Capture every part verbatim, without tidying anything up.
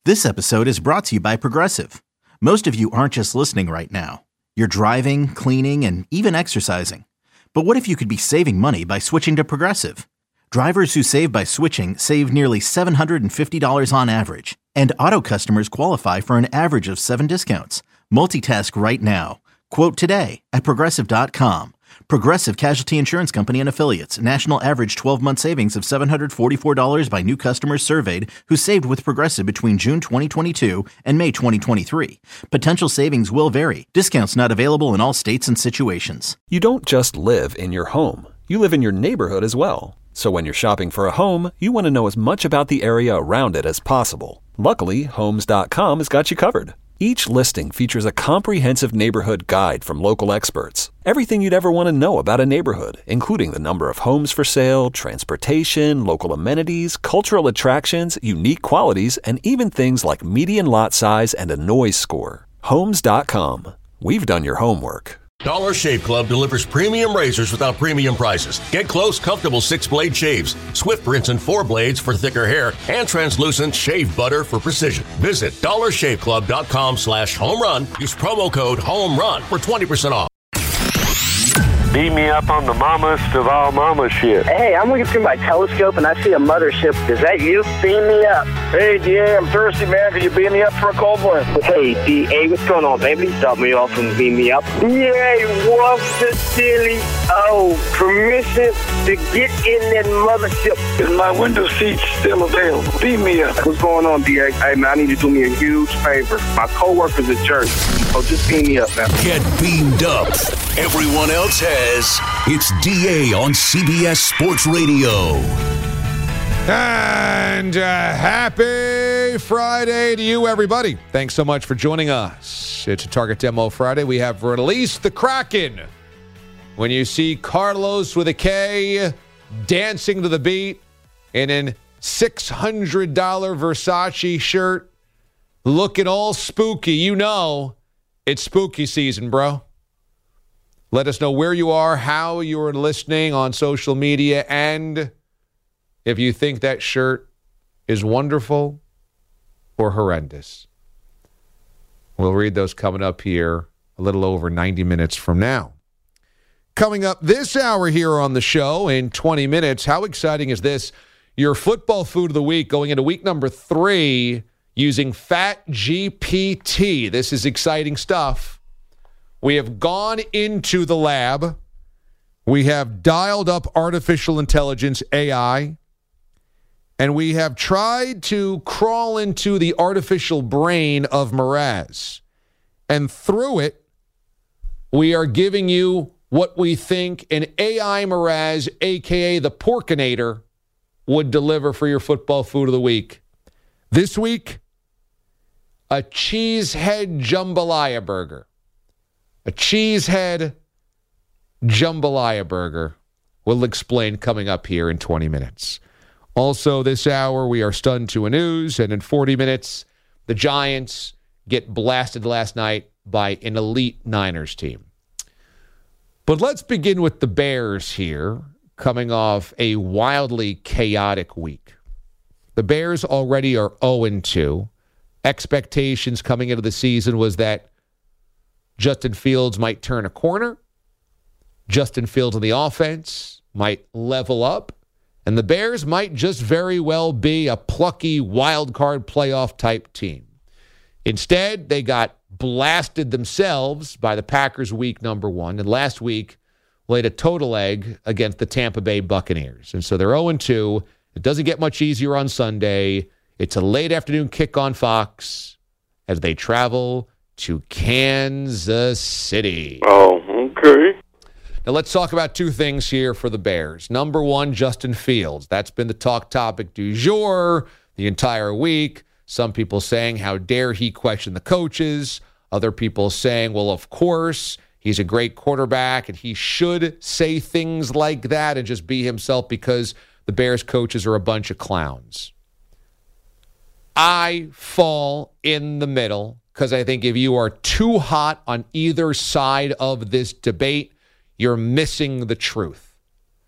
This episode is brought to you by Progressive. Most of you aren't just listening right now. You're driving, cleaning, and even exercising. But what if you could be saving money by switching to Progressive? Drivers who save by switching save nearly seven hundred fifty dollars on average. And auto customers qualify for an average of seven discounts. Multitask right now. Quote today at Progressive dot com. Progressive Casualty Insurance Company and Affiliates. National average twelve-month savings of seven hundred forty-four dollars by new customers surveyed who saved with Progressive between June twenty twenty-two and May twenty twenty-three. Potential savings will vary. Discounts not available in all states and situations. You don't just live in your home. You live in your neighborhood as well. So when you're shopping for a home, you want to know as much about the area around it as possible. Luckily, Homes dot com has got you covered. Each listing features a comprehensive neighborhood guide from local experts. Everything you'd ever want to know about a neighborhood, including the number of homes for sale, transportation, local amenities, cultural attractions, unique qualities, and even things like median lot size and a noise score. Homes dot com. We've done your homework. Dollar Shave Club delivers premium razors without premium prices. Get close, comfortable six-blade shaves, swift rinse and four blades for thicker hair, and translucent shave butter for precision. Visit dollar shave club dot com slash home run. Use promo code HOMERUN for twenty percent off. Beat me up on the mammoth of all mama shit. Hey, I'm looking through my telescope and I see a mothership. Is that you? Beam me up. Hey, D A, I'm thirsty, man. Can you beam me up for a cold one? Hey, D A, what's going on, baby? Stop me off and beam me up. D A, what's the silly? Oh, permission to get in that mothership. Is my window seat still available? Beam me up. What's going on, D A? Hey, man, I need you to do me a huge favor. My coworker's a jerk. So just beam me up, man. Get beamed up. Everyone else has. It's D A on C B S Sports Radio. And uh, happy Friday to you, everybody. Thanks so much for joining us. It's a Target Demo Friday. We have released the Kraken. When you see Carlos with a K dancing to the beat in an six hundred dollars Versace shirt, looking all spooky, you know it's spooky season, bro. Let us know where you are, how you're listening on social media, and if you think that shirt is wonderful or horrendous. We'll read those coming up here a little over ninety minutes from now. Coming up this hour here on the show in twenty minutes, how exciting is this? Your football food of the week going into week number three using Fat G P T. This is exciting stuff. We have gone into the lab. We have dialed up artificial intelligence, A I, and we have tried to crawl into the artificial brain of Mraz. And through it, we are giving you what we think an A I Mraz, a k a the Porkinator, would deliver for your football food of the week. This week, a cheesehead jambalaya burger. A cheesehead jambalaya burger. We'll explain coming up here in twenty minutes. Also this hour, we are stunned to a news, and in forty minutes, the Giants get blasted last night by an elite Niners team. But let's begin with the Bears here, coming off a wildly chaotic week. The Bears already are oh and two. Expectations coming into the season was that Justin Fields might turn a corner. Justin Fields on the offense might level up. And the Bears might just very well be a plucky wild card playoff type team. Instead, they got blasted themselves by the Packers week number one. And last week, laid a total egg against the Tampa Bay Buccaneers. And so they're oh and two. It doesn't get much easier on Sunday. It's a late afternoon kick on Fox as they travel to Kansas City. Oh, okay. Now let's talk about two things here for the Bears. Number one, Justin Fields. That's been the talk topic du jour the entire week. Some people saying, how dare he question the coaches? Other people saying, well, of course, he's a great quarterback and he should say things like that and just be himself because the Bears coaches are a bunch of clowns. I fall in the middle because I think if you are too hot on either side of this debate, you're missing the truth.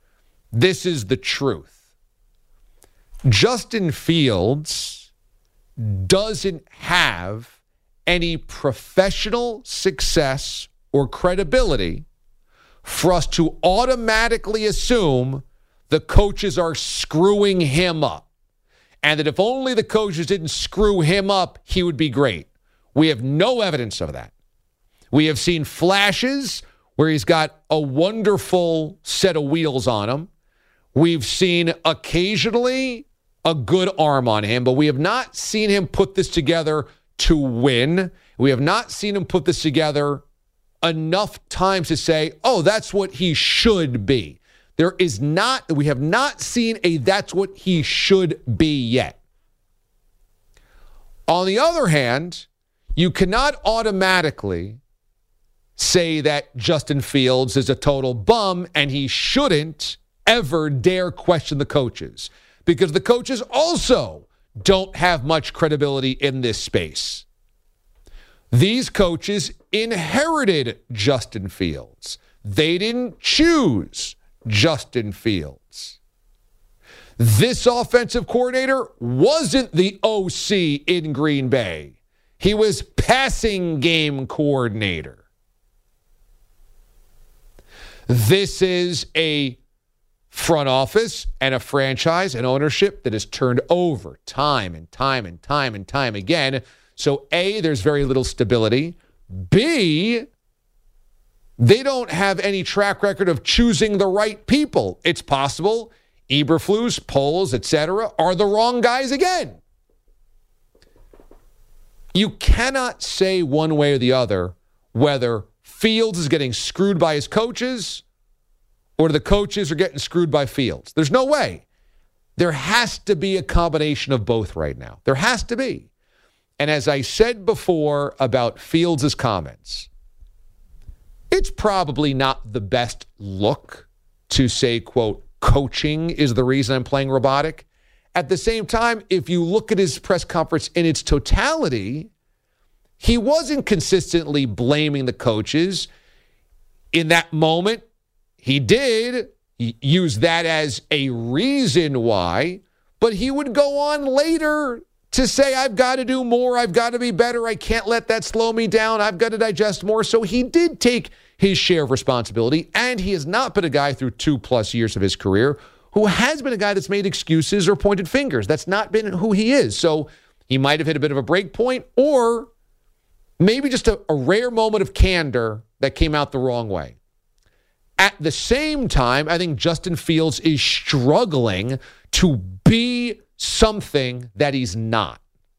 This is the truth. Justin Fields doesn't have any professional success or credibility for us to automatically assume the coaches are screwing him up. And that if only the coaches didn't screw him up, he would be great. We have no evidence of that. We have seen flashes where he's got a wonderful set of wheels on him. We've seen occasionally a good arm on him, but we have not seen him put this together to win. We have not seen him put this together enough times to say, oh, that's what he should be. There is not, we have not seen a that's what he should be yet. On the other hand, you cannot automatically say that Justin Fields is a total bum and he shouldn't ever dare question the coaches, because the coaches also don't have much credibility in this space. These coaches inherited Justin Fields. They didn't choose Justin Fields. This offensive coordinator wasn't the O C in Green Bay. He was passing game coordinator. This is a front office and a franchise and ownership that is turned over time and time and time and time again. So A, there's very little stability. B, they don't have any track record of choosing the right people. It's possible Eberflus, Poles, et cetera are the wrong guys again. You cannot say one way or the other whether Fields is getting screwed by his coaches or the coaches are getting screwed by Fields. There's no way. There has to be a combination of both right now. There has to be. And as I said before about Fields' comments, it's probably not the best look to say, quote, coaching is the reason I'm playing robotic. At the same time, if you look at his press conference in its totality, he wasn't consistently blaming the coaches. In that moment, he did use that as a reason why, but he would go on later to say, I've got to do more, I've got to be better, I can't let that slow me down, I've got to digest more. So he did take his share of responsibility, and he has not been a guy through two plus years of his career who has been a guy that's made excuses or pointed fingers. That's not been who he is. So he might have hit a bit of a break point, or maybe just a, a rare moment of candor that came out the wrong way. At the same time, I think Justin Fields is struggling to be something that he's not.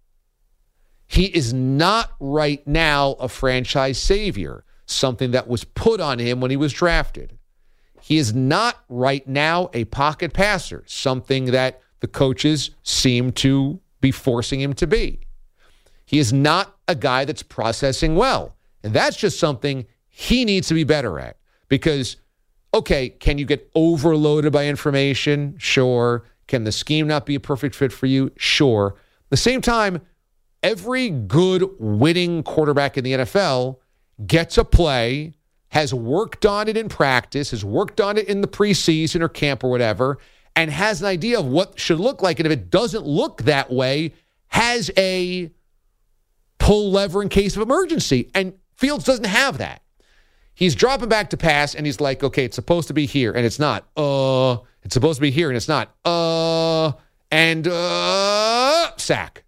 He is not right now a franchise savior, something that was put on him when he was drafted. He is not right now a pocket passer, something that the coaches seem to be forcing him to be. He is not a guy that's processing well. And that's just something he needs to be better at. Because, okay, can you get overloaded by information? Sure. Can the scheme not be a perfect fit for you? Sure. At the same time, every good winning quarterback in the N F L gets a play, has worked on it in practice, has worked on it in the preseason or camp or whatever, and has an idea of what should look like. And if it doesn't look that way, has a pull lever in case of emergency. And Fields doesn't have that. He's dropping back to pass, and he's like, okay, it's supposed to be here, and it's not. Uh, it's supposed to be here, and it's not. Uh, and uh, sack.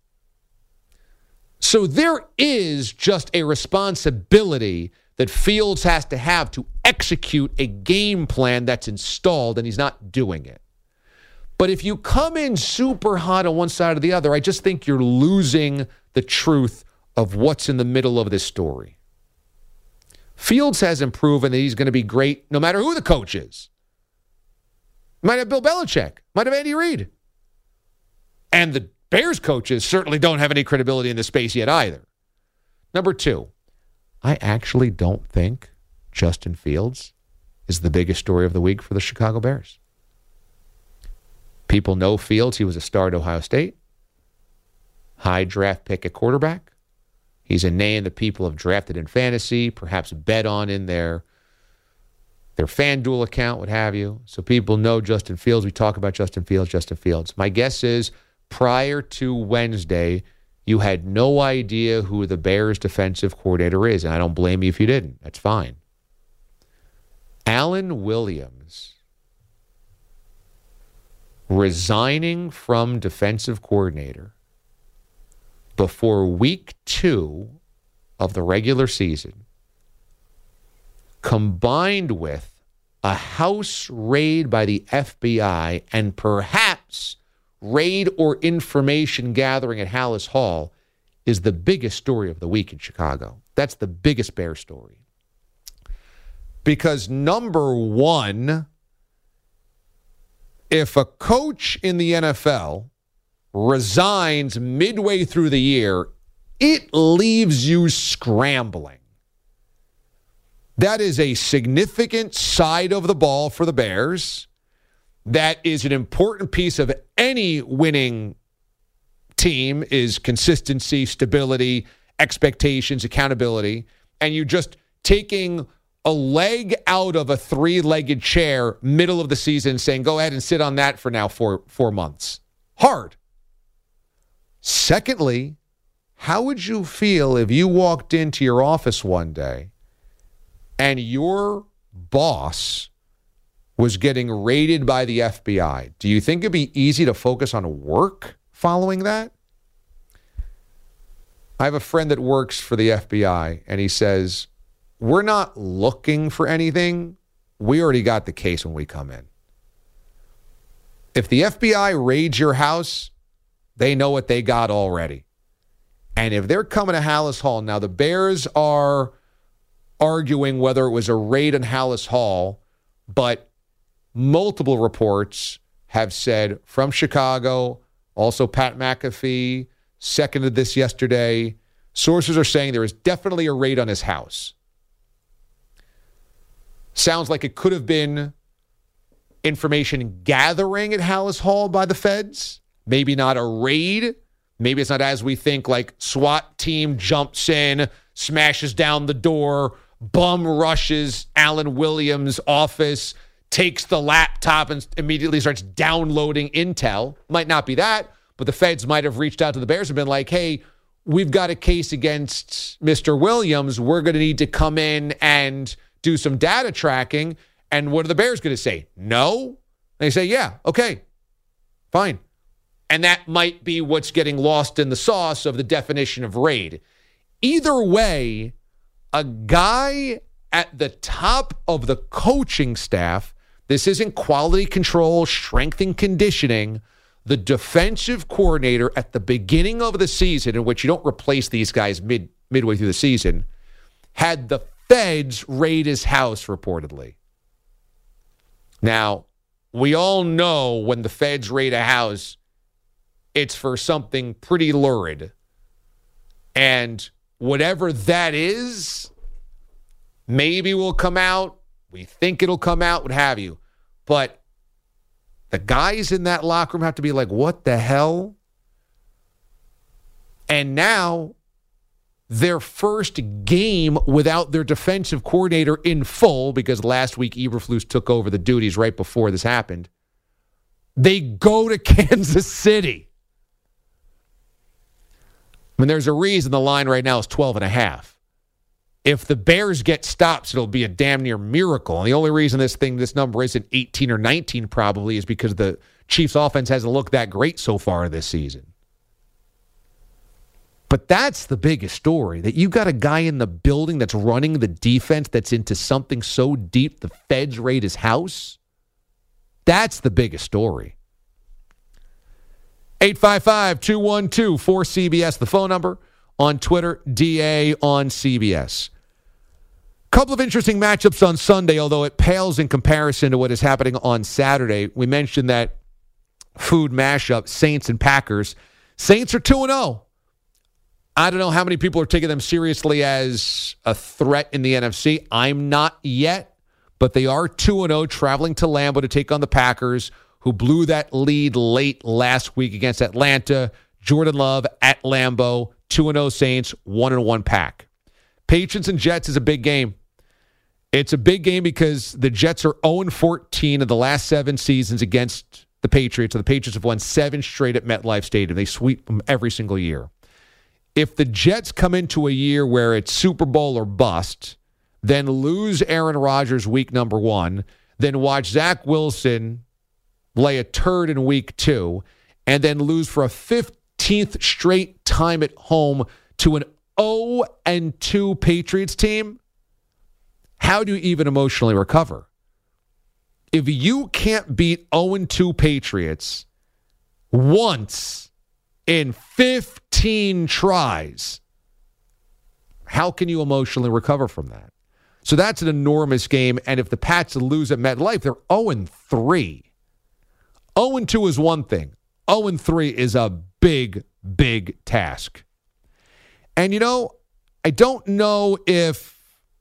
So there is just a responsibility that Fields has to have to execute a game plan that's installed, and he's not doing it. But if you come in super hot on one side or the other, I just think you're losing the truth of what's in the middle of this story. Fields hasn't proven that he's going to be great no matter who the coach is. Might have Bill Belichick. Might have Andy Reid. And the Bears coaches certainly don't have any credibility in this space yet either. Number two, I actually don't think Justin Fields is the biggest story of the week for the Chicago Bears. People know Fields. He was a star at Ohio State. High draft pick at quarterback. He's a name that people have drafted in fantasy, perhaps bet on in their, their FanDuel account, what have you. So people know Justin Fields. We talk about Justin Fields, Justin Fields. My guess is prior to Wednesday, you had no idea who the Bears defensive coordinator is, and I don't blame you if you didn't. That's fine. Alan Williams resigning from defensive coordinator before week two of the regular season, combined with a house raid by the F B I and perhaps raid or information gathering at Hallis Hall, is the biggest story of the week in Chicago. That's the biggest Bear story. Because number one, if a coach in the N F L resigns midway through the year, it leaves you scrambling. That is a significant side of the ball for the Bears. That is an important piece of any winning team, is consistency, stability, expectations, accountability. And you just taking a leg out of a three-legged chair middle of the season saying, go ahead and sit on that for now for four months. Hard. Secondly, how would you feel if you walked into your office one day and your boss was getting raided by the F B I? Do you think it'd be easy to focus on work following that? I have a friend that works for the F B I, and he says, we're not looking for anything. We already got the case when we come in. If the F B I raids your house, they know what they got already. And if they're coming to Hallis Hall, now the Bears are arguing whether it was a raid on Hallis Hall, but multiple reports have said from Chicago, also Pat McAfee seconded this yesterday, sources are saying there is definitely a raid on his house. Sounds like it could have been information gathering at Hallis Hall by the feds. Maybe not a raid. Maybe it's not as we think, like SWAT team jumps in, smashes down the door, bum rushes Alan Williams' office, takes the laptop and immediately starts downloading intel. Might not be that, but the feds might have reached out to the Bears and been like, hey, we've got a case against Mister Williams. We're going to need to come in and do some data tracking. And what are the Bears going to say? No? They say, yeah, okay, fine. And that might be what's getting lost in the sauce of the definition of raid. Either way, a guy at the top of the coaching staff, this isn't quality control, strength and conditioning, the defensive coordinator at the beginning of the season, in which you don't replace these guys mid midway through the season, had the feds raid his house reportedly. Now, we all know when the feds raid a house, it's for something pretty lurid. And whatever that is, maybe will come out. We think it'll come out, what have you. But the guys in that locker room have to be like, what the hell? And now, their first game without their defensive coordinator in full, because last week Eberflus took over the duties right before this happened, they go to Kansas City. I mean, there's a reason the line right now is twelve and a half. If the Bears get stops, it'll be a damn near miracle. And the only reason this thing, this number isn't eighteen or nineteen probably is because the Chiefs offense hasn't looked that great so far this season. But that's the biggest story, that you got a guy in the building that's running the defense that's into something so deep the feds raid his house. That's the biggest story. eight five five, two one two, four C B S, the phone number. On Twitter, D A on C B S. Couple of interesting matchups on Sunday, although it pales in comparison to what is happening on Saturday. We mentioned that food mashup, Saints and Packers. Saints are two and oh. I don't know how many people are taking them seriously as a threat in the N F C. I'm not yet, but they are two and oh, traveling to Lambeau to take on the Packers, who blew that lead late last week against Atlanta. Jordan Love at Lambeau, two and oh Saints, one and one Pack. Patriots and Jets is a big game. It's a big game because the Jets are oh and fourteen in the last seven seasons against the Patriots, or the Patriots have won seven straight at MetLife Stadium. They sweep them every single year. If the Jets come into a year where it's Super Bowl or bust, then lose Aaron Rodgers week number one, then watch Zach Wilson lay a turd in week two, and then lose for a fifteenth straight time at home to an oh and two Patriots team, how do you even emotionally recover? If you can't beat oh and two Patriots once in fifteen tries, how can you emotionally recover from that? So that's an enormous game, and if the Pats lose at MetLife, they're oh and three. oh and two is one thing. oh and three is a big, big task. And, you know, I don't know if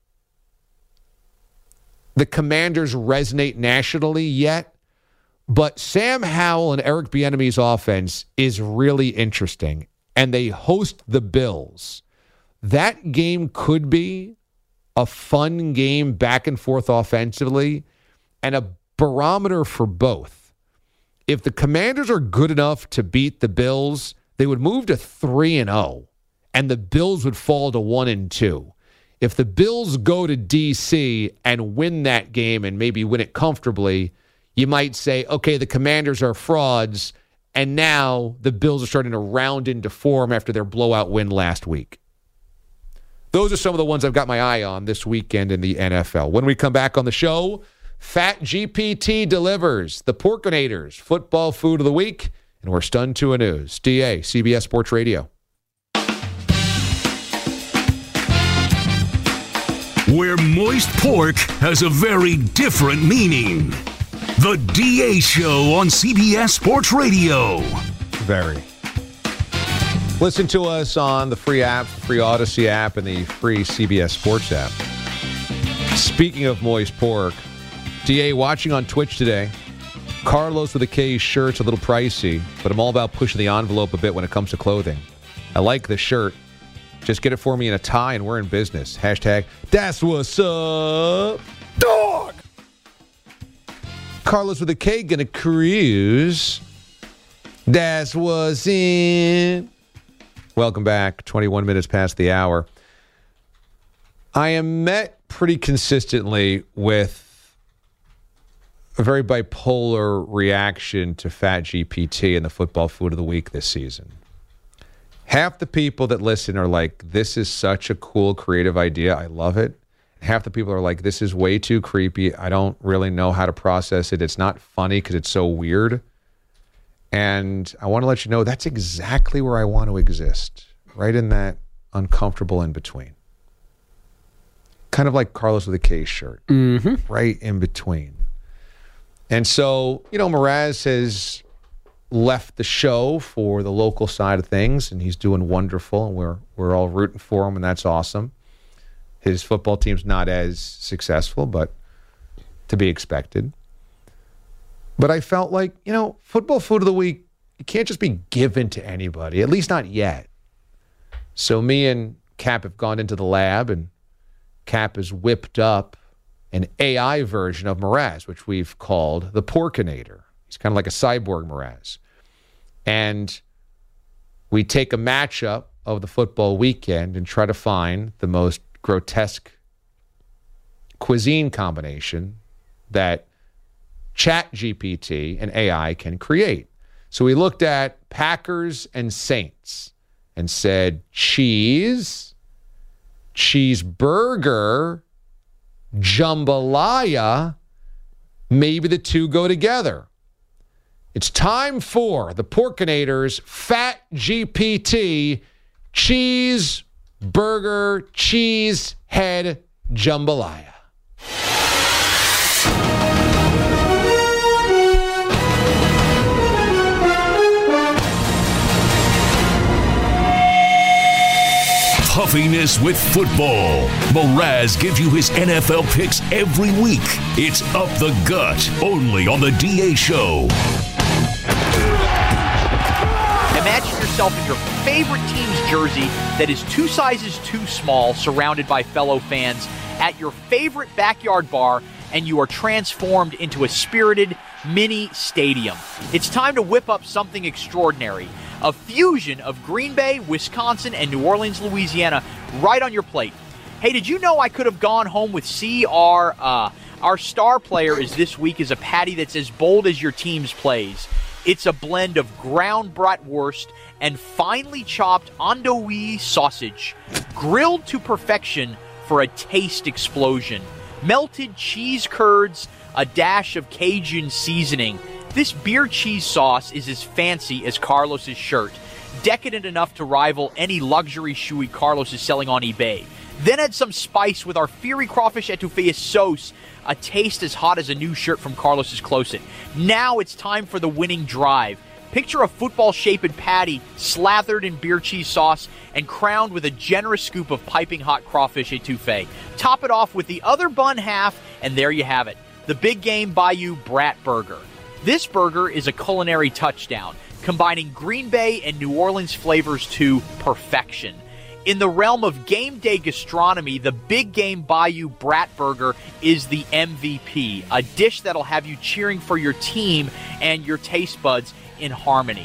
the Commanders resonate nationally yet, but Sam Howell and Eric Bieniemy's offense is really interesting, and they host the Bills. That game could be a fun game back and forth offensively and a barometer for both. If the Commanders are good enough to beat the Bills, they would move to three and oh, and the Bills would fall to one and two. If the Bills go to D C and win that game and maybe win it comfortably, you might say, okay, the Commanders are frauds, and now the Bills are starting to round into form after their blowout win last week. Those are some of the ones I've got my eye on this weekend in the N F L. When we come back on the show, Fat G P T delivers the Porkinators football food of the week, and we're stunned to a news. D A, C B S Sports Radio. Where moist pork has a very different meaning. The D A Show on C B S Sports Radio. Very. Listen to us on the free app, the free Odyssey app, and the free C B S Sports app. Speaking of moist pork, D A watching on Twitch today. Carlos with a K shirt's a little pricey, but I'm all about pushing the envelope a bit when it comes to clothing. I like the shirt. Just get it for me in a tie and we're in business. Hashtag, that's what's up, dog. Carlos with a K gonna cruise. That's what's in. Welcome back. twenty-one minutes past the hour. I am met pretty consistently with a very bipolar reaction to Fat G P T and the football food of the week this season. Half the people that listen are like, this is such a cool, creative idea. I love it. Half the people are like, this is way too creepy. I don't really know how to process it. It's not funny because it's so weird. And I want to let you know that's exactly where I want to exist, right in that uncomfortable in between. Kind of like Carlos with a K shirt, mm-hmm. right in between. And so, you know, Mraz has left the show for the local side of things, and he's doing wonderful, and we're we're all rooting for him, and that's awesome. His football team's not as successful, but to be expected. But I felt like, you know, football food of the week, it can't just be given to anybody, at least not yet. So me and Cap have gone into the lab, and Cap has whipped up an A I version of Mraz, which we've called the Porkinator. He's kind of like a cyborg Mraz. And we take a matchup of the football weekend and try to find the most grotesque cuisine combination that Chat G P T and A I can create. So we looked at Packers and Saints and said cheese, cheeseburger, jambalaya, maybe the two go together. It's time for the Porkinators Fat G P T Cheese Burger Cheese Head Jambalaya. Puffiness with football. Mraz gives you his N F L picks every week. It's Up the Gut, only on the D A Show. Imagine yourself in your favorite team's jersey that is two sizes too small, surrounded by fellow fans at your favorite backyard bar, and you are transformed into a spirited, mini stadium. It's time to whip up something extraordinary. A fusion of Green Bay, Wisconsin, and New Orleans, Louisiana, right on your plate. Hey, did you know I could have gone home with C R? Uh, our star player is this week is a patty that's as bold as your team's plays. It's a blend of ground bratwurst and finely chopped andouille sausage, grilled to perfection for a taste explosion. Melted cheese curds, a dash of Cajun seasoning. This beer cheese sauce is as fancy as Carlos's shirt, decadent enough to rival any luxury shoey Carlos is selling on eBay. Then add some spice with our fiery crawfish etouffee sauce, a taste as hot as a new shirt from Carlos's Closet. Now it's time for the winning drive. Picture a football-shaped patty slathered in beer cheese sauce and crowned with a generous scoop of piping hot crawfish etouffee. Top it off with the other bun half, and there you have it, the Big Game Bayou Brat Burger. This burger is a culinary touchdown, combining Green Bay and New Orleans flavors to perfection. In the realm of game day gastronomy, the Big Game Bayou Brat Burger is the M V P, a dish that'll have you cheering for your team and your taste buds in harmony.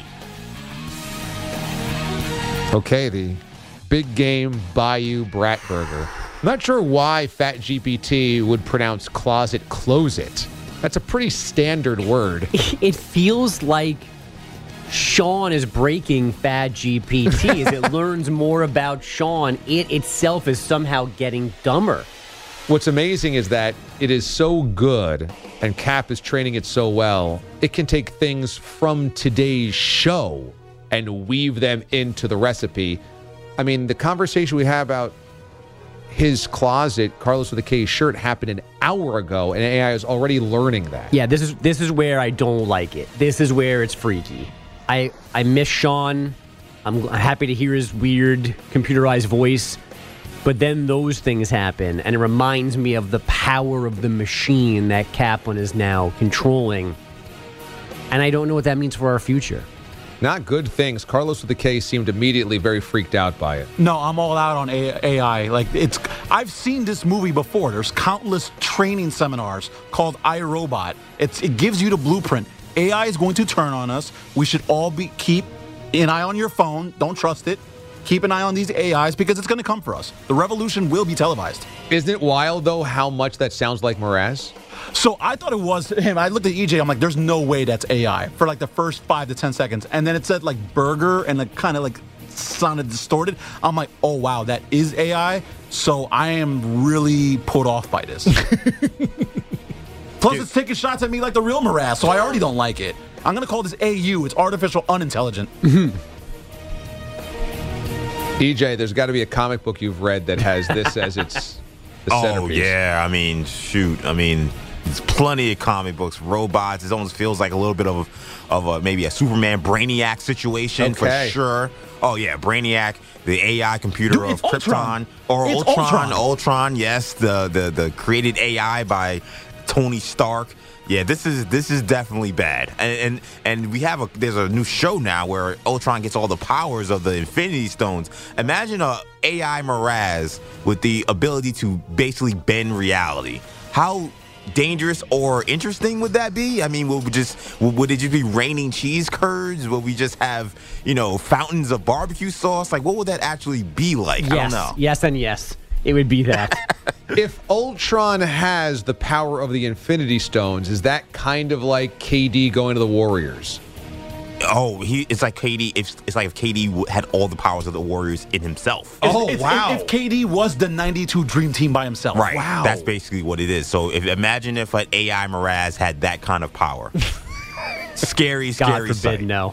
Okay, the Big Game Bayou Brat Burger. I'm not sure why Fat G P T would pronounce closet close it. That's a pretty standard word. It feels like Sean is breaking Fat G P T. As it learns more about Sean, it itself is somehow getting dumber. What's amazing is that it is so good, and Cap is training it so well, it can take things from today's show and weave them into the recipe. I mean, the conversation we had about his closet, Carlos with a K shirt, happened an hour ago, and A I is already learning that. Yeah, this is this is where I don't like it. This is where it's freaky. I, I miss Sean. I'm happy to hear his weird computerized voice. But then those things happen, and it reminds me of the power of the machine that Kaplan is now controlling. And I don't know what that means for our future. Not good things. Carlos with the K seemed immediately very freaked out by it. No, I'm all out on A I. Like it's, I've seen this movie before. There's countless training seminars called iRobot. It's it gives you the blueprint. A I is going to turn on us. We should all be keep an eye on your phone. Don't trust it. Keep an eye on these A Is because it's going to come for us. The revolution will be televised. Isn't it wild, though, how much that sounds like Mraz? So I thought it was him. I looked at E J. I'm like, there's no way that's A I for like the first five to ten seconds. And then it said like burger and it kind of like sounded distorted. I'm like, oh, wow, that is A I. So I am really put off by this. Plus, it's taking shots at me like the real Mraz, so I already don't like it. I'm going to call this A U. It's artificial unintelligent. Mm-hmm. E J, there's got to be a comic book you've read that has this as its the centerpiece. Oh, yeah. I mean, shoot. I mean, there's plenty of comic books, robots. It almost feels like a little bit of, of a, maybe a Superman Brainiac situation okay. for sure. Oh, yeah, Brainiac, the A I computer Dude, of Krypton. Ultron. Or it's Ultron, Ultron. Ultron, yes, the, the, the created A I by Tony Stark. Yeah, this is this is definitely bad, and and and we have a there's a new show now where Ultron gets all the powers of the Infinity Stones. Imagine a A I Mraz with the ability to basically bend reality. How dangerous or interesting would that be? I mean, would we just would it just be raining cheese curds? Would we just have you know fountains of barbecue sauce? Like, what would that actually be like? Yes, I don't know. yes, and yes. It would be that. If Ultron has the power of the Infinity Stones, is that kind of like K D going to the Warriors? Oh, he it's like K D. It's, it's like if K D had all the powers of the Warriors in himself. It's, Oh, it's, wow. If, if K D was the ninety-two Dream Team by himself. Right. Wow. That's basically what it is. So if imagine if an A I Mraz had that kind of power. Scary, God scary forbid, sight. no.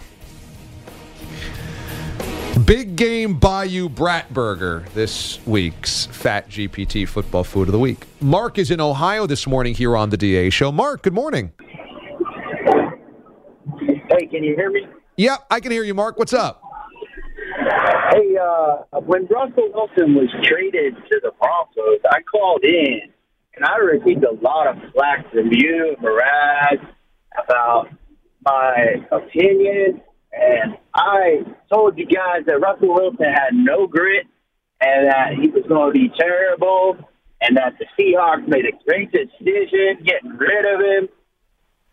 Big Game Bayou Brat Burger, this week's Fat G P T Football Food of the Week. Mark is in Ohio this morning here on the D A Show. Mark, good morning. Hey, can you hear me? Yeah, I can hear you, Mark. What's up? Hey, uh, when Russell Wilson was traded to the Broncos, I called in, and I received a lot of flack from you, Mraz, about my opinion. And I told you guys that Russell Wilson had no grit and that he was going to be terrible and that the Seahawks made a great decision getting rid of him.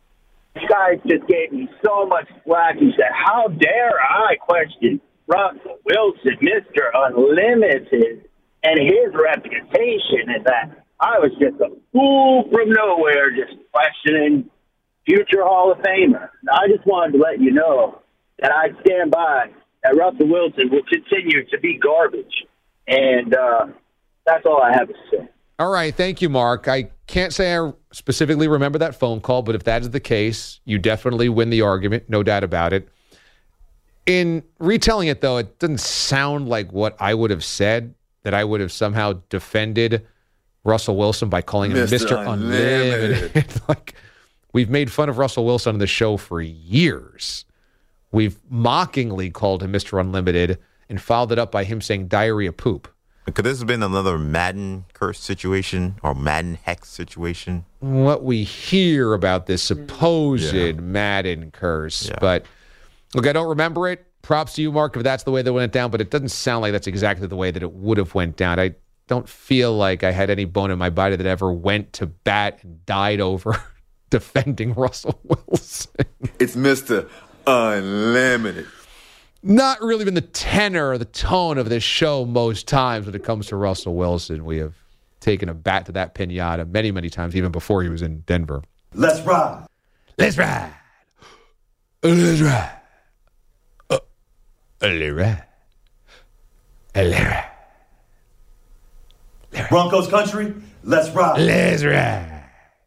You guys just gave me so much flack. You said, how dare I question Russell Wilson, Mister Unlimited, and his reputation, and that I was just a fool from nowhere just questioning future Hall of Famer. I just wanted to let you know that I stand by that Russell Wilson will continue to be garbage. And uh, that's all I have to say. All right. Thank you, Mark. I can't say I specifically remember that phone call, but if that is the case, you definitely win the argument. No doubt about it. In retelling it, though, it doesn't sound like what I would have said, that I would have somehow defended Russell Wilson by calling him Mister Unlimited. Unlimited. Like, we've made fun of Russell Wilson on the show for years. We've mockingly called him Mister Unlimited and followed it up by him saying diarrhea poop. Could this have been another Madden curse situation or Madden hex situation? What we hear about this supposed yeah. Madden curse. Yeah. But, look, I don't remember it. Props to you, Mark, if that's the way that went down, but it doesn't sound like that's exactly the way that it would have went down. I don't feel like I had any bone in my body that ever went to bat and died over defending Russell Wilson. It's Mister Unlimited. Not really been the tenor or the tone of this show most times when it comes to Russell Wilson. We have taken a bat to that pinata many, many times, even before he was in Denver. Let's ride. Let's ride. Let's ride. Uh, let's ride. Let's ride. Broncos country, let's ride. Let's ride.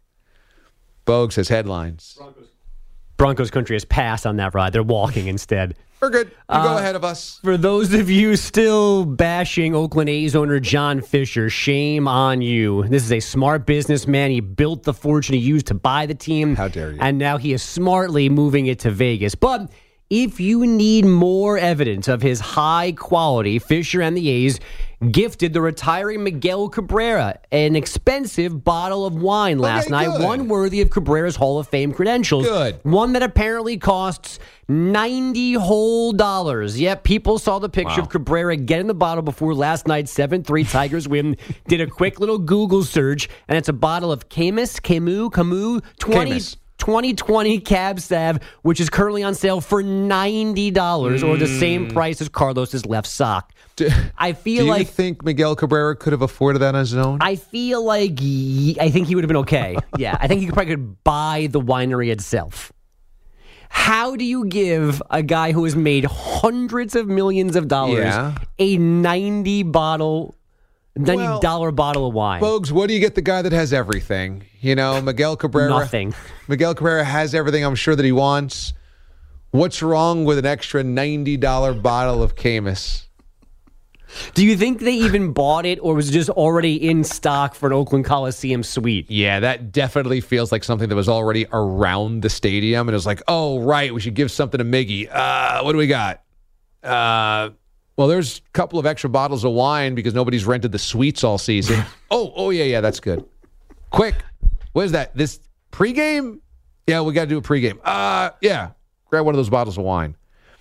Bogue says headlines. Broncos. Broncos country has passed on that ride. They're walking instead. We're good. You uh, go ahead of us. For those of you still bashing Oakland A's owner John Fisher, shame on you. This is a smart businessman. He built the fortune he used to buy the team. How dare you? And now he is smartly moving it to Vegas. But if you need more evidence of his high quality, Fisher and the A's gifted the retiring Miguel Cabrera an expensive bottle of wine last okay, night, good. one worthy of Cabrera's Hall of Fame credentials. Good. One that apparently costs ninety whole dollars. Yep, people saw the picture Wow. of Cabrera getting the bottle before last night's seven three Tigers win, did a quick little Google search, and it's a bottle of Camus, Camus, Camus, twenty Camus. twenty twenty Cab Sav, which is currently on sale for ninety dollars, mm. or the same price as Carlos's left sock. Do, I feel do you like think Miguel Cabrera could have afforded that on his own? I feel like he, I think he would have been okay. Yeah, I think he could probably could buy the winery itself. How do you give a guy who has made hundreds of millions of dollars Yeah. a ninety bottle, ninety dollar well, bottle of wine? Bogues, what do you get the guy that has everything? You know, Miguel Cabrera. Nothing. Miguel Cabrera has everything I'm sure that he wants. What's wrong with an extra ninety dollar bottle of Camus? Do you think they even bought it, or was it just already in stock for an Oakland Coliseum suite? Yeah, that definitely feels like something that was already around the stadium. And it was like, oh, right, we should give something to Miggy. Uh, what do we got? Uh, well, there's a couple of extra bottles of wine because nobody's rented the suites all season. oh, oh, yeah, yeah, that's good. Quick, what is that? This pregame? Yeah, we got to do a pregame. Uh, yeah, grab one of those bottles of wine.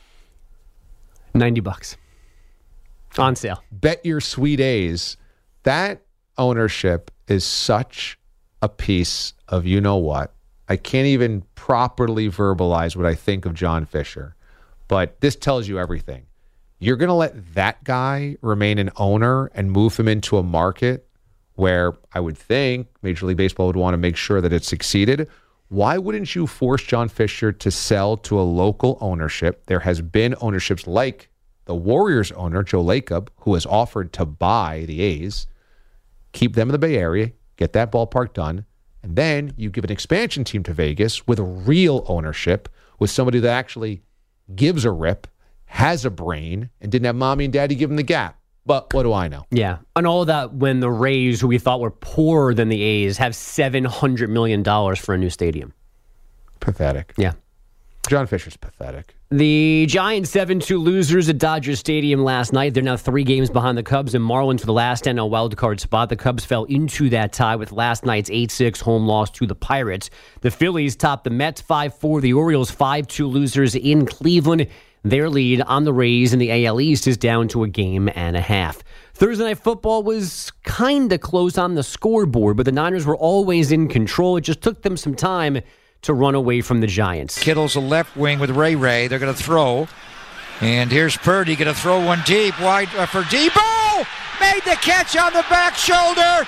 ninety bucks. On sale. Bet your sweet A's. That ownership is such a piece of you know what. I can't even properly verbalize what I think of John Fisher, but this tells you everything. You're going to let that guy remain an owner and move him into a market where I would think Major League Baseball would want to make sure that it succeeded. Why wouldn't you force John Fisher to sell to a local ownership? There has been ownerships like the Warriors owner, Joe Lacob, who has offered to buy the A's, keep them in the Bay Area, get that ballpark done, and then you give an expansion team to Vegas with a real ownership, with somebody that actually gives a rip, has a brain, and didn't have mommy and daddy give him the gap. But what do I know? Yeah. And all that when the Rays, who we thought were poorer than the A's, have seven hundred million dollars for a new stadium. Pathetic. Yeah. John Fisher's pathetic. The Giants seven two losers at Dodger Stadium last night. They're now three games behind the Cubs and Marlins for the last N L wildcard spot. The Cubs fell into that tie with last night's eight six home loss to the Pirates. The Phillies topped the Mets five four. The Orioles five two losers in Cleveland. Their lead on the Rays in the A L East is down to a game and a half. Thursday Night Football was kind of close on the scoreboard, but the Niners were always in control. It just took them some time to run away from the Giants. Kittle's a left wing with Ray Ray. They're going to throw. And here's Purdy going to throw one deep, wide uh, for Debo. Made the catch on the back shoulder.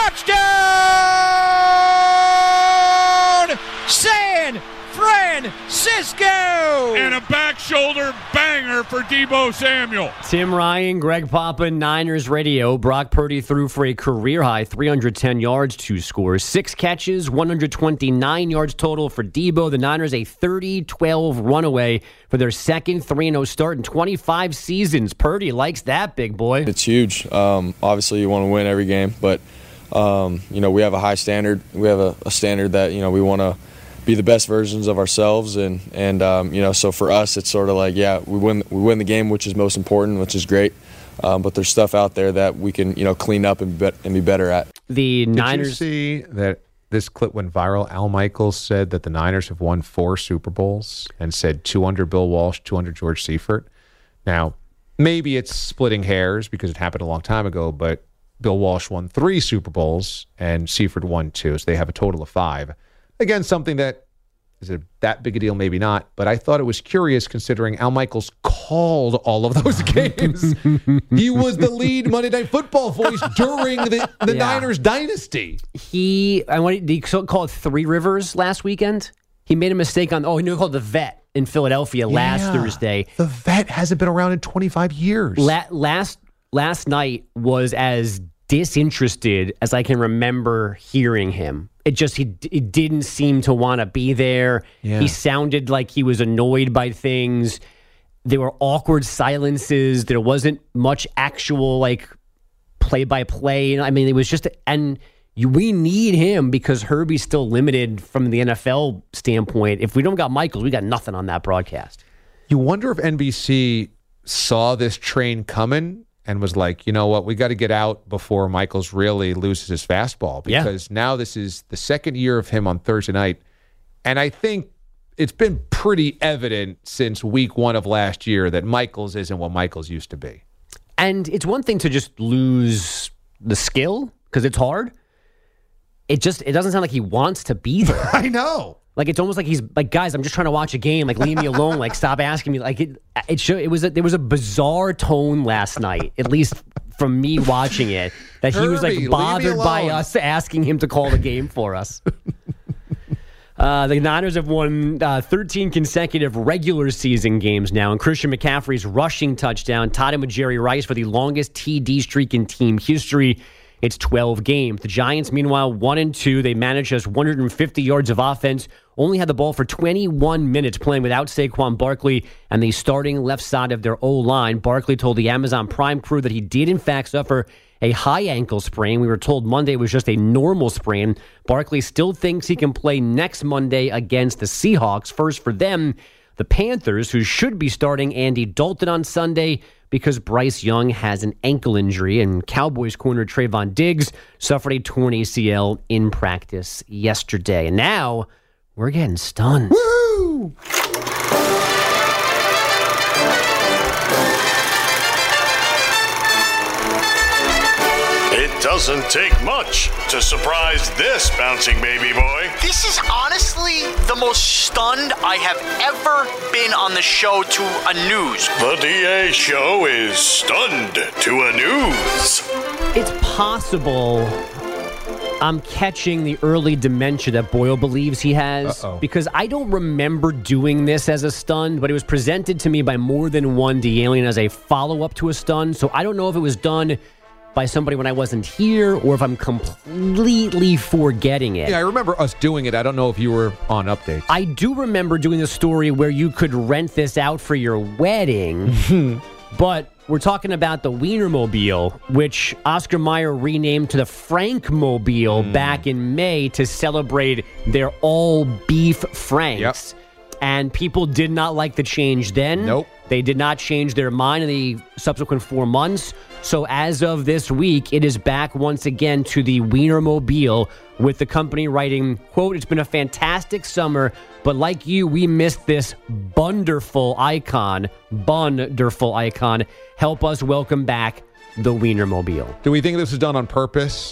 Touchdown! San Francisco! And a back shoulder banger for Debo Samuel. Tim Ryan, Greg Papa, Niners Radio. Brock Purdy threw for a career-high three hundred ten yards, two scores, six catches, one hundred twenty-nine yards total for Debo. The Niners a thirty twelve runaway for their second three and oh start in twenty-five seasons. Purdy likes that, big boy. It's huge. Um, obviously, you want to win every game, but um, you know we have a high standard. We have a, a standard that you know we want to be the best versions of ourselves, and and um, you know, so for us, it's sort of like, yeah, we win we win the game, which is most important, which is great. Um, but there's stuff out there that we can you know clean up and be, and be better at. The Did Niners. you see that this clip went viral? Al Michaels said that the Niners have won four Super Bowls and said two under Bill Walsh, two under George Seifert. Now, maybe it's splitting hairs because it happened a long time ago, but Bill Walsh won three Super Bowls and Seifert won two, so they have a total of five. Again, something that is it that big a deal? Maybe not. But I thought it was curious considering Al Michaels called all of those games. He was the lead Monday Night Football voice during the, the Yeah. Niners dynasty. He, I wanted he called Three Rivers last weekend. He made a mistake on, oh, he knew he called the Vet in Philadelphia last Yeah. Thursday. The Vet hasn't been around in twenty-five years. La- last last night was as disinterested as I can remember hearing him. It just, he it didn't seem to want to be there. Yeah. He sounded like he was annoyed by things. There were awkward silences. There wasn't much actual, like, play-by-play. I mean, it was just, and you, we need him because Herbie's still limited from the N F L standpoint. If we don't got Michaels, we got nothing on that broadcast. You wonder if N B C saw this train coming and was like, you know what, we got to get out before Michaels really loses his fastball, because yeah. now this is the second year of him on Thursday night. And I think it's been pretty evident since week one of last year that Michaels isn't what Michaels used to be. And it's one thing to just lose the skill because it's hard. It just, it doesn't sound like he wants to be there. I know. Like, it's almost like he's like, guys, I'm just trying to watch a game. Like, leave me alone. Like, stop asking me. Like, it, it show, it was a, there was a bizarre tone last night, at least from me watching it, that he was like Herbie, bothered by us asking him to call the game for us. Uh, the Niners have won uh, thirteen consecutive regular season games now, and Christian McCaffrey's rushing touchdown tied him with Jerry Rice for the longest T D streak in team history. It's twelve games. The Giants, meanwhile, one and two. They managed just one hundred fifty yards of offense, only had the ball for twenty-one minutes playing without Saquon Barkley and the starting left side of their O-line. Barkley told the Amazon Prime crew that he did, in fact, suffer a high ankle sprain. We were told Monday was just a normal sprain. Barkley still thinks he can play next Monday against the Seahawks. First for them, the Panthers, who should be starting Andy Dalton on Sunday because Bryce Young has an ankle injury, and Cowboys corner Trayvon Diggs suffered a torn A C L in practice yesterday. And now we're getting stunned. Woo! It doesn't take much to surprise this bouncing baby boy. This is honestly the most stunned I have ever been on the show to a news. The D A show is stunned to a news. It's possible I'm catching the early dementia that Boyle believes he has. Uh-oh. Because I don't remember doing this as a stun, but it was presented to me by more than one D-Alien as a follow-up to a stun. So I don't know if it was done by somebody when I wasn't here or if I'm completely forgetting it. Yeah, I remember us doing it. I don't know if you were on updates. I do remember doing a story where you could rent this out for your wedding, but we're talking about the Wienermobile, which Oscar Mayer renamed to the Frankmobile mm. back in May to celebrate their all-beef Franks. Yep. And people did not like the change then. Nope. They did not change their mind in the subsequent four months. So as of this week, it is back once again to the Wienermobile, with the company writing, quote, "It's been a fantastic summer, but like you, we missed this bunderful icon, bunderful icon. Help us welcome back the Wienermobile." Do we think this was done on purpose?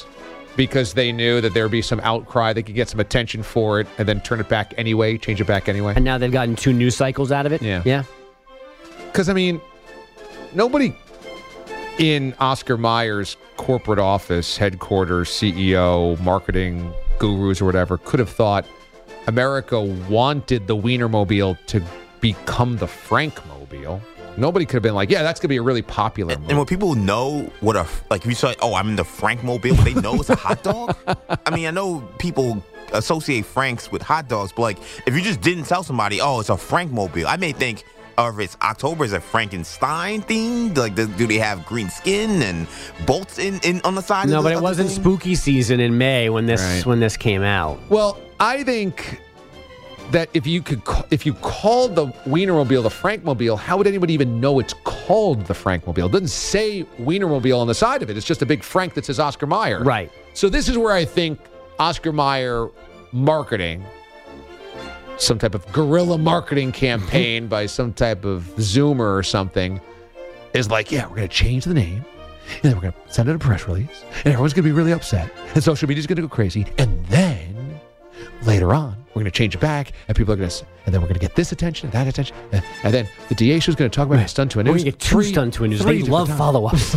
because they knew that there would be some outcry. They could get some attention for it and then turn it back anyway, change it back anyway. And now they've gotten two news cycles out of it? Yeah. Yeah. Because, I mean, nobody in Oscar Mayer's corporate office, headquarters, C E O, marketing gurus or whatever could have thought America wanted the Wienermobile to become the Frankmobile. Nobody could have been like, yeah, that's going to be a really popular And, and when people know what a, like, if you say, oh, I'm in the Frankmobile, they know it's a hot dog? I mean, I know people associate Franks with hot dogs, but, like, if you just didn't tell somebody, oh, it's a Frankmobile, I may think, or if it's October, is it Frankenstein themed? Like, do, do they have green skin and bolts in, in on the side? No, of the, but it of wasn't the thing? spooky season in May when this Right. when this came out. Well, I think that if you could, ca- if you called the Wienermobile the Frankmobile, how would anybody even know it's called the Frankmobile? It doesn't say Wienermobile on the side of it. It's just a big Frank that says Oscar Mayer. Right. So this is where I think Oscar Mayer marketing, some type of guerrilla marketing campaign by some type of Zoomer or something, is like, yeah, we're going to change the name, and then we're going to send out a press release, and everyone's going to be really upset, and social media's going to go crazy, and then later on, we're going to change it back, and people are going to, and then we're going to get this attention and that attention, and, and then the D A show is going to talk about stunt to a news. We're going to get two three- stunt to a news. three They love different follow-ups.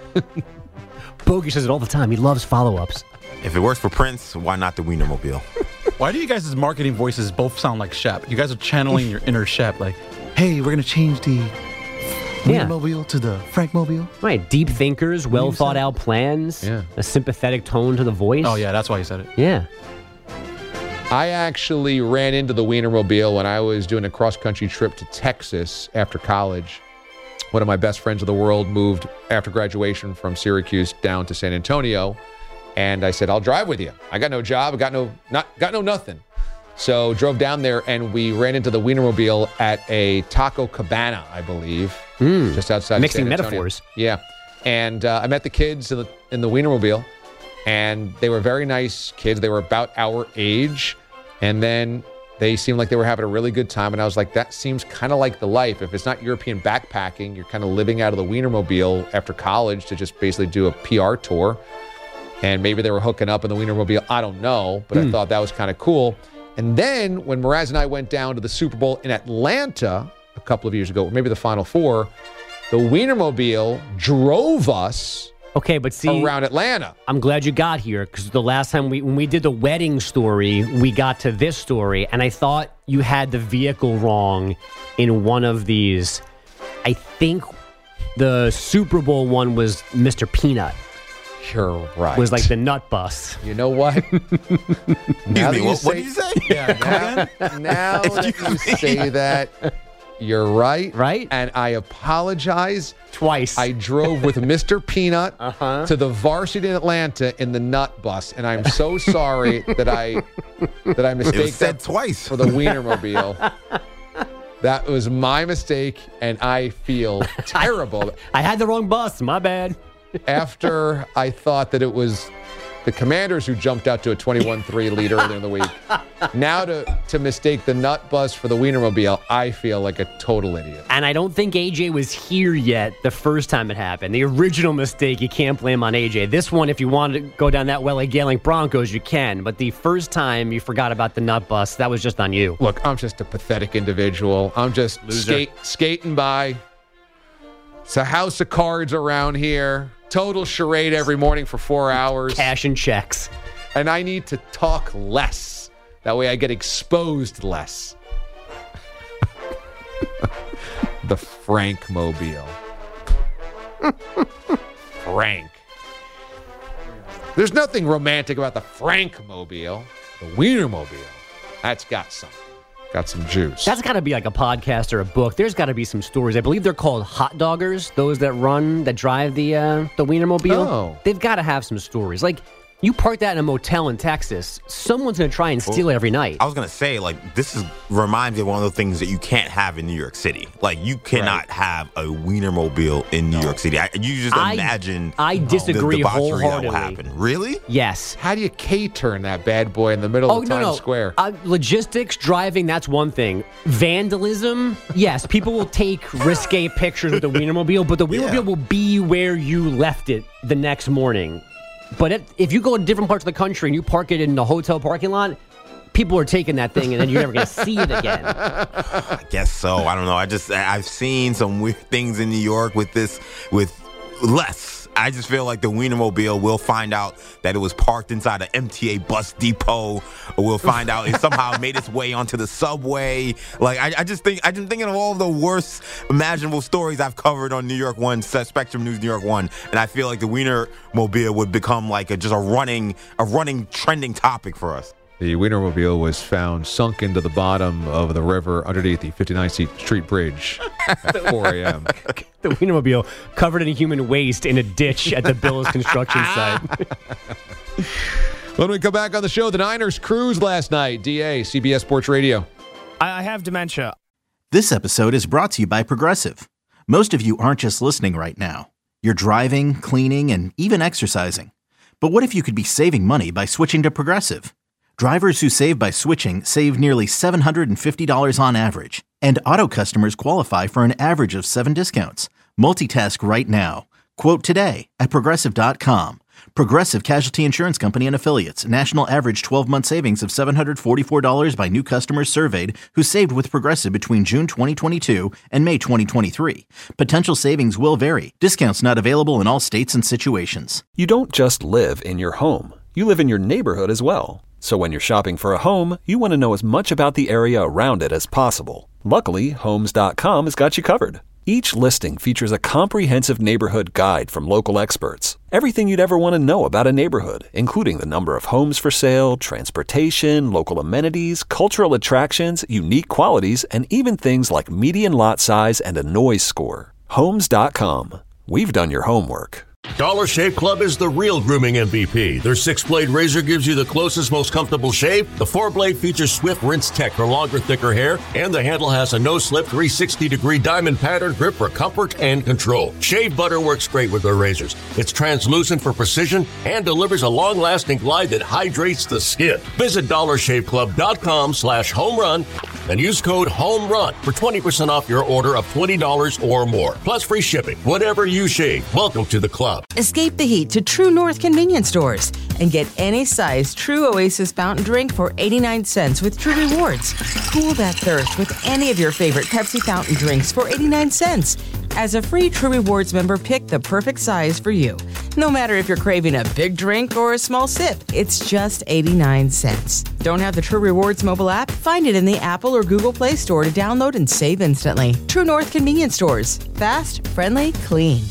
Bogey says it all the time. He loves follow-ups. If it works for Prince, why not the Wienermobile? Why do you guys' marketing voices both sound like Shep? You guys are channeling your inner Shep. Like, hey, we're going to change the Yeah. Wienermobile to the Frankmobile. Right. Deep thinkers, well thought out plans, Yeah. a sympathetic tone to the voice. Oh, yeah, that's why you said it. Yeah. I actually ran into the Wienermobile when I was doing a cross-country trip to Texas after college. One of my best friends of the world moved after graduation from Syracuse down to San Antonio, and I said, I'll drive with you. I got no job, I got no not got no nothing. So drove down there, and we ran into the Wienermobile at a Taco Cabana, I believe, Mm. just outside Mixing of San Antonio. metaphors. Yeah. And uh, I met the kids in the, in the Wienermobile, and they were very nice kids. They were about our age. And then they seemed like they were having a really good time. And I was like, that seems kind of like the life. If it's not European backpacking, you're kind of living out of the Wienermobile after college to just basically do a P R tour. And maybe they were hooking up in the Wienermobile. I don't know. But I thought that was kind of cool. And then when Mraz and I went down to the Super Bowl in Atlanta a couple of years ago, or maybe the Final Four, the Wienermobile drove us Okay, but see, around Atlanta. I'm glad you got here because the last time we when we did the wedding story, we got to this story, and I thought you had the vehicle wrong in one of these. I think the Super Bowl one was Mister Peanut. You're right. Was like the nut bus. You know what? now me, that what- say, what did you say? Yeah, now, now that you say that, you're right. Right? And I apologize. Twice. I drove with Mister Peanut Uh-huh. to the varsity in Atlanta in the nut bus, and I'm so sorry that I that I It was mistaked said that twice. for the Wienermobile. That was my mistake, and I feel terrible. I had the wrong bus. My bad. After I thought that it was the Commanders who jumped out to a twenty-one three lead earlier in the week. Now to, to mistake the nut bus for the Wienermobile, I feel like a total idiot. And I don't think A J was here yet the first time it happened. The original mistake, you can't blame on A J. This one, if you wanted to go down that well like Galen Broncos, you can. But the first time you forgot about the nut bus, that was just on you. Look, I'm just a pathetic individual. I'm just skate, skating by. It's a house of cards around here. Total charade every morning for four hours. Cash and checks. And I need to talk less. That way I get exposed less. The Frankmobile. Frank. There's nothing romantic about the Frankmobile. The Wienermobile. That's got something. Got some juice. That's got to be like a podcast or a book. There's got to be some stories. I believe they're called hot doggers, those that run, that drive the uh, the Wienermobile. Oh. They've got to have some stories. Like, you park that in a motel in Texas, someone's going to try and steal it every night. I was gonna say, like, this is reminds me of one of the things that you can't have in New York City. Like, you cannot have a Wienermobile in New York City. I, you just I- imagine. I disagree the debauchery that wholeheartedly. will happen. Really? Yes. How do you K-turn that bad boy in the middle Oh, of no, Times no. Square? Uh, logistics, driving, that's one thing. Vandalism, yes, people will take risque pictures with the Wienermobile, but the Wienermobile Yeah. will be where you left it the next morning. But it, if you go to different parts of the country and you park it in the hotel parking lot, people are taking that thing and then you're never going to see it again. I guess so. I don't know. I just, I've seen some weird things in New York with this, with less. I just feel like the Wienermobile, we'll find out that it was parked inside an M T A bus depot, or we'll find out it somehow made its way onto the subway. Like, I, I just think, I've been thinking of all the worst imaginable stories I've covered on New York One, Spectrum News New York One, and I feel like the Wienermobile would become like a, just a running, a running trending topic for us. The Wienermobile was found sunk into the bottom of the river underneath the fifty-ninth Street Bridge at four a.m. The Wienermobile covered in human waste in a ditch at the Bills construction site. When we come back on the show, the Niners cruised last night. D A, C B S Sports Radio. I have dementia. This episode is brought to you by Progressive. Most of you aren't just listening right now. You're driving, cleaning, and even exercising. But what if you could be saving money by switching to Progressive? Drivers who save by switching save nearly seven hundred fifty dollars on average, and auto customers qualify for an average of seven discounts. Multitask right now. Quote today at Progressive dot com. Progressive Casualty Insurance Company and Affiliates. National average twelve-month savings of seven hundred forty-four dollars by new customers surveyed who saved with Progressive between June twenty twenty-two and May twenty twenty-three. Potential savings will vary. Discounts not available in all states and situations. You don't just live in your home. You live in your neighborhood as well. So when you're shopping for a home, you want to know as much about the area around it as possible. Luckily, Homes dot com has got you covered. Each listing features a comprehensive neighborhood guide from local experts. Everything you'd ever want to know about a neighborhood, including the number of homes for sale, transportation, local amenities, cultural attractions, unique qualities, and even things like median lot size and a noise score. Homes dot com. We've done your homework. Dollar Shave Club is the real grooming M V P. Their six-blade razor gives you the closest, most comfortable shave. The four-blade features Swift Rinse Tech for longer, thicker hair. And the handle has a no-slip three hundred sixty degree diamond pattern grip for comfort and control. Shave butter works great with their razors. It's translucent for precision and delivers a long-lasting glide that hydrates the skin. Visit dollar shave club dot com slash home run and use code HOMERUN for twenty percent off your order of twenty dollars or more. Plus free shipping. Whatever you shave, welcome to the club. Escape the heat to True North convenience stores and get any size True Oasis fountain drink for eighty-nine cents with True Rewards. Cool that thirst with any of your favorite Pepsi fountain drinks for eighty-nine cents. As a free True Rewards member, pick the perfect size for you. No matter if you're craving a big drink or a small sip, it's just eighty-nine cents. Don't have the True Rewards mobile app? Find it in the Apple or Google Play Store to download and save instantly. True North convenience stores. Fast, friendly, clean.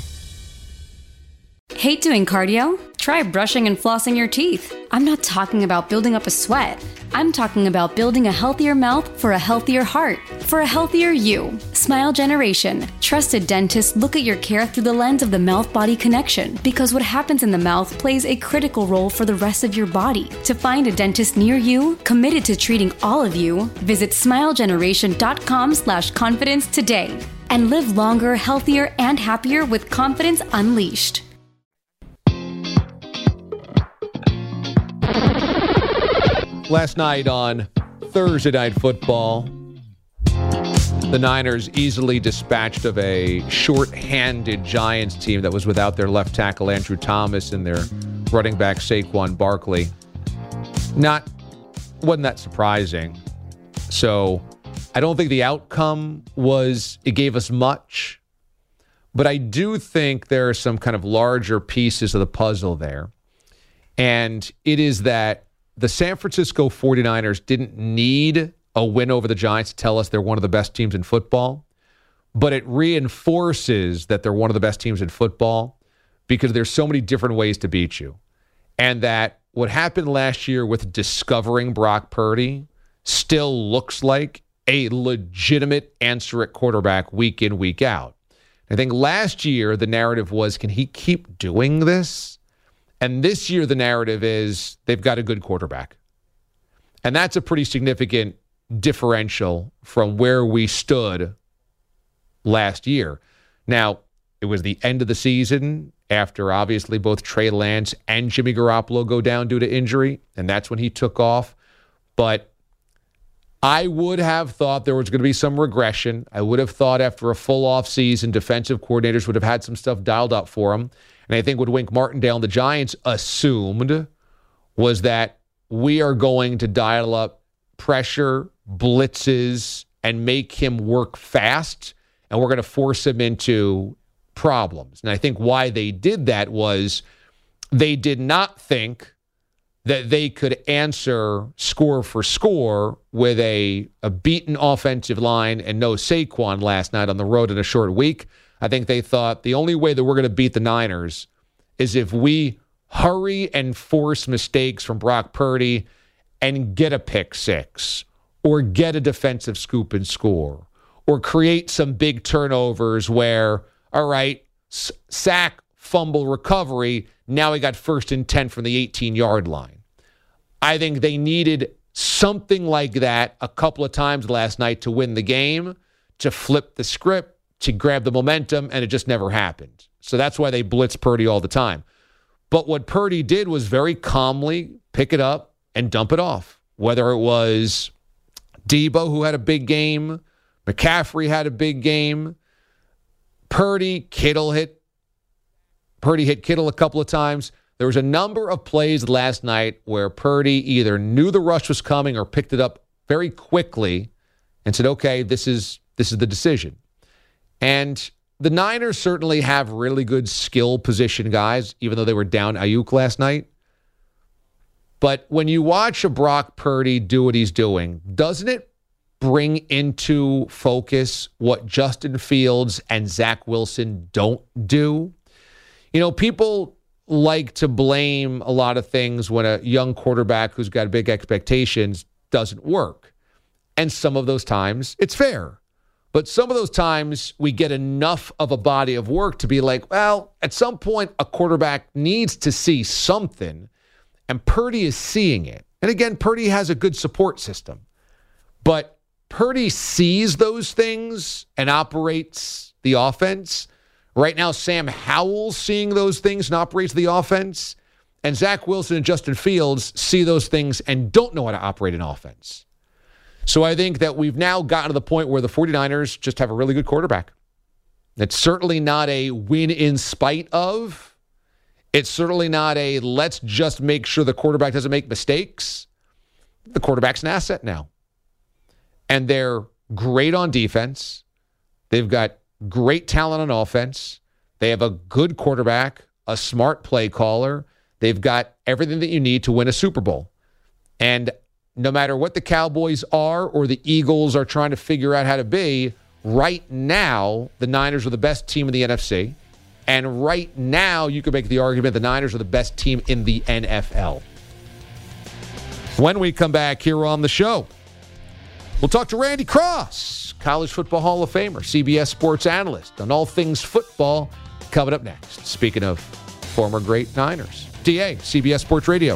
Hate doing cardio? Try brushing and flossing your teeth. I'm not talking about building up a sweat. I'm talking about building a healthier mouth for a healthier heart, for a healthier you. Smile Generation. Trusted dentists look at your care through the lens of the mouth-body connection, because what happens in the mouth plays a critical role for the rest of your body. To find a dentist near you, committed to treating all of you, visit smile generation dot com slash confidence today. And live longer, healthier, and happier with confidence unleashed. Last night on Thursday Night Football, the Niners easily dispatched of a short-handed Giants team that was without their left tackle Andrew Thomas and their running back Saquon Barkley. Not, wasn't that surprising. So I don't think the outcome was, it gave us much. But I do think there are some kind of larger pieces of the puzzle there. And it is that the San Francisco forty-niners didn't need a win over the Giants to tell us they're one of the best teams in football, but it reinforces that they're one of the best teams in football because there's so many different ways to beat you. And that what happened last year with discovering Brock Purdy still looks like a legitimate answer at quarterback week in, week out. I think last year the narrative was, can he keep doing this? And this year, the narrative is they've got a good quarterback. And that's a pretty significant differential from where we stood last year. Now, it was the end of the season after obviously both Trey Lance and Jimmy Garoppolo go down due to injury, and that's when he took off. But I would have thought there was going to be some regression. I would have thought after a full off season, defensive coordinators would have had some stuff dialed up for him. And I think what Wink Martindale and the Giants assumed was that we are going to dial up pressure, blitzes, and make him work fast, and we're going to force him into problems. And I think why they did that was they did not think that they could answer score for score with a, a beaten offensive line and no Saquon last night on the road in a short week. I think they thought the only way that we're going to beat the Niners is if we hurry and force mistakes from Brock Purdy and get a pick six or get a defensive scoop and score or create some big turnovers where, all right, s- sack, fumble, recovery, now we got first and ten from the eighteen-yard line. I think they needed something like that a couple of times last night to win the game, to flip the script, to grab the momentum, and it just never happened. So that's why they blitz Purdy all the time. But what Purdy did was very calmly pick it up and dump it off, whether it was Debo, who had a big game, McCaffrey had a big game, Purdy, Kittle hit, Purdy hit Kittle a couple of times. There was a number of plays last night where Purdy either knew the rush was coming or picked it up very quickly and said, okay, this is this is the decision. And the Niners certainly have really good skill position guys, even though they were down Ayuk last night. But when you watch a Brock Purdy do what he's doing, doesn't it bring into focus what Justin Fields and Zach Wilson don't do? You know, people like to blame a lot of things when a young quarterback who's got big expectations doesn't work. And some of those times, it's fair. But some of those times, we get enough of a body of work to be like, well, at some point, a quarterback needs to see something, and Purdy is seeing it. And again, Purdy has a good support system. But Purdy sees those things and operates the offense. Right now, Sam Howell's seeing those things and operates the offense. And Zach Wilson and Justin Fields see those things and don't know how to operate an offense. So I think that we've now gotten to the point where the 49ers just have a really good quarterback. It's certainly not a win in spite of. It's certainly not a let's just make sure the quarterback doesn't make mistakes. The quarterback's an asset now. And they're great on defense. They've got great talent on offense. They have a good quarterback, a smart play caller. They've got everything that you need to win a Super Bowl. And no matter what the Cowboys are or the Eagles are trying to figure out how to be, right now, the Niners are the best team in the N F C. And right now, you could make the argument the Niners are the best team in the N F L. When we come back here on the show, we'll talk to Randy Cross, College Football Hall of Famer, C B S sports analyst on all things football, coming up next. Speaking of former great Niners. D A, C B S Sports Radio.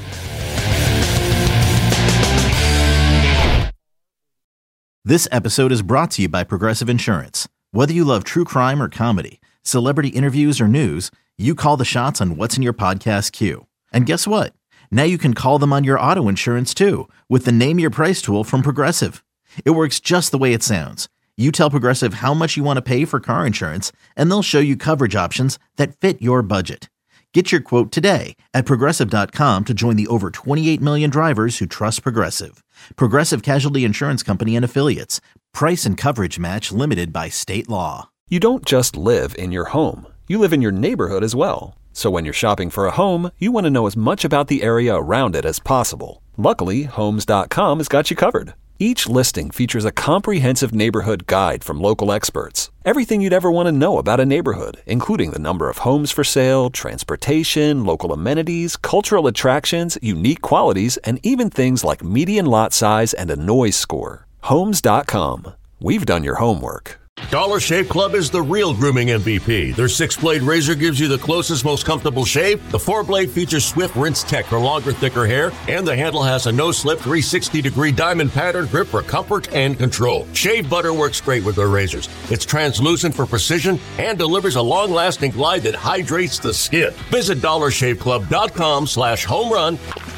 This episode is brought to you by Progressive Insurance. Whether you love true crime or comedy, celebrity interviews or news, you call the shots on what's in your podcast queue. And guess what? Now you can call them on your auto insurance too with the Name Your Price tool from Progressive. It works just the way it sounds. You tell Progressive how much you want to pay for car insurance, and they'll show you coverage options that fit your budget. Get your quote today at Progressive dot com to join the over twenty-eight million drivers who trust Progressive. Progressive Casualty Insurance Company and Affiliates. Price and coverage match limited by state law. You don't just live in your home. You live in your neighborhood as well. So when you're shopping for a home, you want to know as much about the area around it as possible. Luckily, Homes dot com has got you covered. Each listing features a comprehensive neighborhood guide from local experts. Everything you'd ever want to know about a neighborhood, including the number of homes for sale, transportation, local amenities, cultural attractions, unique qualities, and even things like median lot size and a noise score. Homes dot com. We've done your homework. Dollar Shave Club is the real grooming M V P. Their six-blade razor gives you the closest, most comfortable shave. The four-blade features Swift Rinse Tech for longer, thicker hair. And the handle has a no-slip three sixty degree diamond pattern grip for comfort and control. Shave butter works great with their razors. It's translucent for precision and delivers a long-lasting glide that hydrates the skin. Visit dollar shave club dot com slash home run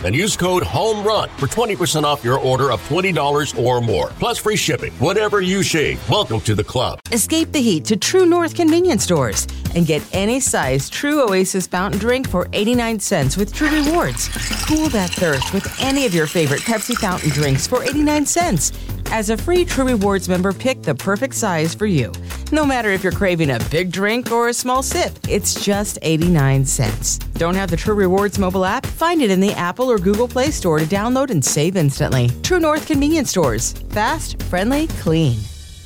and use code HOMERUN for twenty percent off your order of twenty dollars or more, plus free shipping. Whatever you shave, welcome to the club. Escape the heat to True North convenience stores and get any size True Oasis fountain drink for eighty-nine cents with True Rewards. Cool that thirst with any of your favorite Pepsi fountain drinks for eighty-nine cents. As a free True Rewards member, pick the perfect size for you. No matter if you're craving a big drink or a small sip, it's just eighty-nine cents. Don't have the True Rewards mobile app? Find it in the Apple or Google Play Store to download and save instantly. True North convenience stores. Fast, friendly, clean.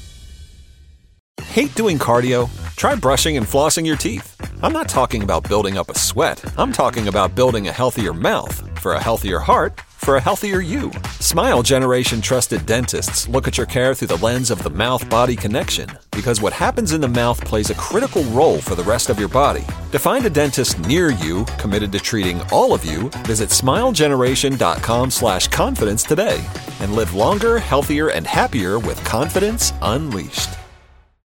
Hate doing cardio? Try brushing and flossing your teeth. I'm not talking about building up a sweat. I'm talking about building a healthier mouth for a healthier heart for a healthier you. Smile Generation trusted dentists look at your care through the lens of the mouth-body connection, because what happens in the mouth plays a critical role for the rest of your body. To find a dentist near you committed to treating all of you, visit smilegeneration.com slash confidence today and live longer, healthier, and happier with confidence unleashed.